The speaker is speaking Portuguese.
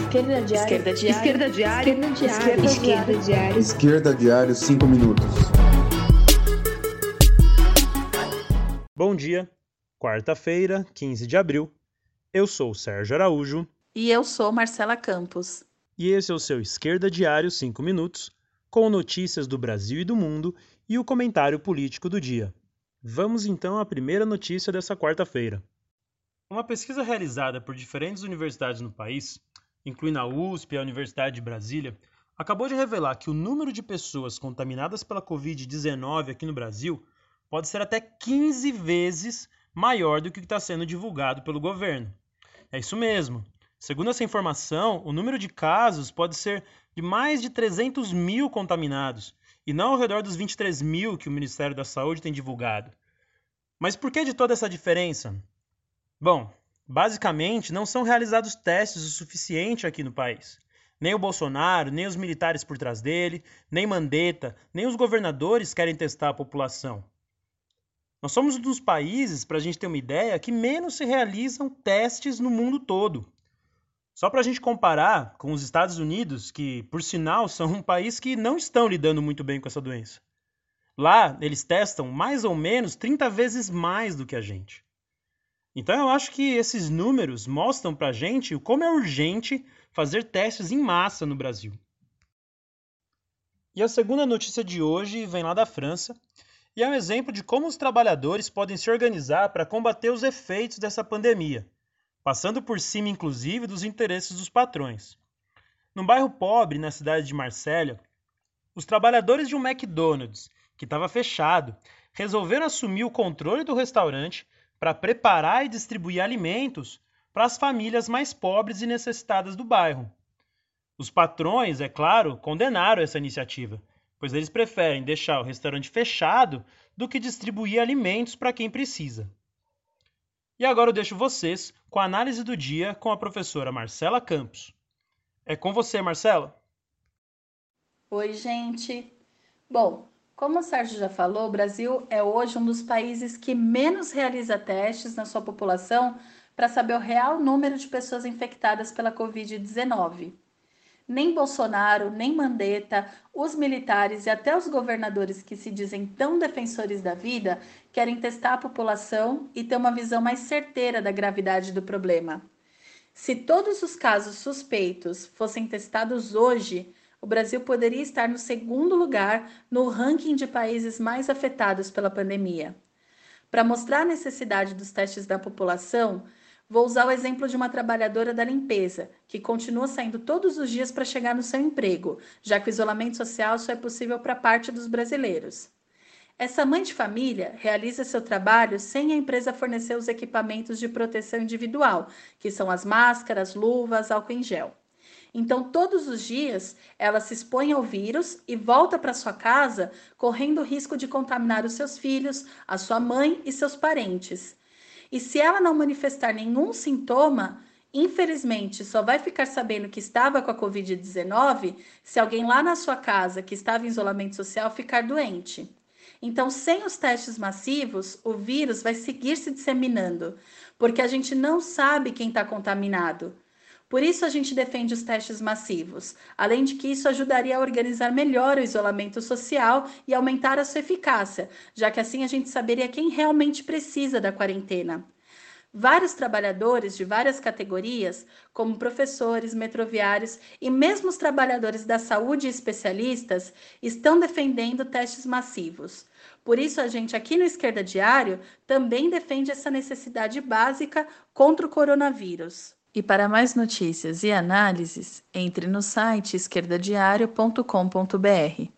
Esquerda Diário. Esquerda Diário. Esquerda Diário. Esquerda Diário. Esquerda Diário, 5 minutos. Bom dia, quarta-feira, 15 de abril. Eu sou o Sérgio Araújo. E eu sou Marcela Campos. E esse é o seu Esquerda Diário 5 minutos, com notícias do Brasil e do mundo e o comentário político do dia. Vamos então à primeira notícia dessa quarta-feira. Uma pesquisa realizada por diferentes universidades no país, incluindo a USP e a Universidade de Brasília, acabou de revelar que o número de pessoas contaminadas pela Covid-19 aqui no Brasil pode ser até 15 vezes maior do que está sendo divulgado pelo governo. É isso mesmo. Segundo essa informação, o número de casos pode ser de mais de 300 mil contaminados, e não ao redor dos 23 mil que o Ministério da Saúde tem divulgado. Mas por que de toda essa diferença? Bom, basicamente não são realizados testes o suficiente aqui no país. Nem o Bolsonaro, nem os militares por trás dele, nem Mandetta, nem os governadores querem testar a população. Nós somos um dos países, para a gente ter uma ideia, que menos se realizam testes no mundo todo. Só para a gente comparar com os Estados Unidos, que, por sinal, são um país que não estão lidando muito bem com essa doença. Lá, eles testam mais ou menos 30 vezes mais do que a gente. Então, eu acho que esses números mostram para a gente como é urgente fazer testes em massa no Brasil. E a segunda notícia de hoje vem lá da França, e é um exemplo de como os trabalhadores podem se organizar para combater os efeitos dessa pandemia, passando por cima, inclusive, dos interesses dos patrões. Num bairro pobre, na cidade de Marselha, os trabalhadores de um McDonald's, que estava fechado, resolveram assumir o controle do restaurante para preparar e distribuir alimentos para as famílias mais pobres e necessitadas do bairro. Os patrões, é claro, condenaram essa iniciativa, pois eles preferem deixar o restaurante fechado do que distribuir alimentos para quem precisa. E agora eu deixo vocês com a análise do dia com a professora Marcela Campos. É com você, Marcela. Oi, gente. Bom, como o Sérgio já falou, o Brasil é hoje um dos países que menos realiza testes na sua população para saber o real número de pessoas infectadas pela Covid-19. Nem Bolsonaro, nem Mandetta, os militares e até os governadores que se dizem tão defensores da vida querem testar a população e ter uma visão mais certeira da gravidade do problema. Se todos os casos suspeitos fossem testados hoje, o Brasil poderia estar no segundo lugar no ranking de países mais afetados pela pandemia. Para mostrar a necessidade dos testes da população, vou usar o exemplo de uma trabalhadora da limpeza, que continua saindo todos os dias para chegar no seu emprego, já que o isolamento social só é possível para parte dos brasileiros. Essa mãe de família realiza seu trabalho sem a empresa fornecer os equipamentos de proteção individual, que são as máscaras, luvas, álcool em gel. Então, todos os dias, ela se expõe ao vírus e volta para sua casa correndo o risco de contaminar os seus filhos, a sua mãe e seus parentes. E se ela não manifestar nenhum sintoma, infelizmente só vai ficar sabendo que estava com a Covid-19 se alguém lá na sua casa que estava em isolamento social ficar doente. Então, sem os testes massivos, o vírus vai seguir se disseminando, porque a gente não sabe quem está contaminado. Por isso a gente defende os testes massivos, além de que isso ajudaria a organizar melhor o isolamento social e aumentar a sua eficácia, já que assim a gente saberia quem realmente precisa da quarentena. Vários trabalhadores de várias categorias, como professores, metroviários e mesmo os trabalhadores da saúde e especialistas, estão defendendo testes massivos. Por isso, a gente aqui no Esquerda Diário também defende essa necessidade básica contra o coronavírus. E para mais notícias e análises, entre no site esquerdadiario.com.br.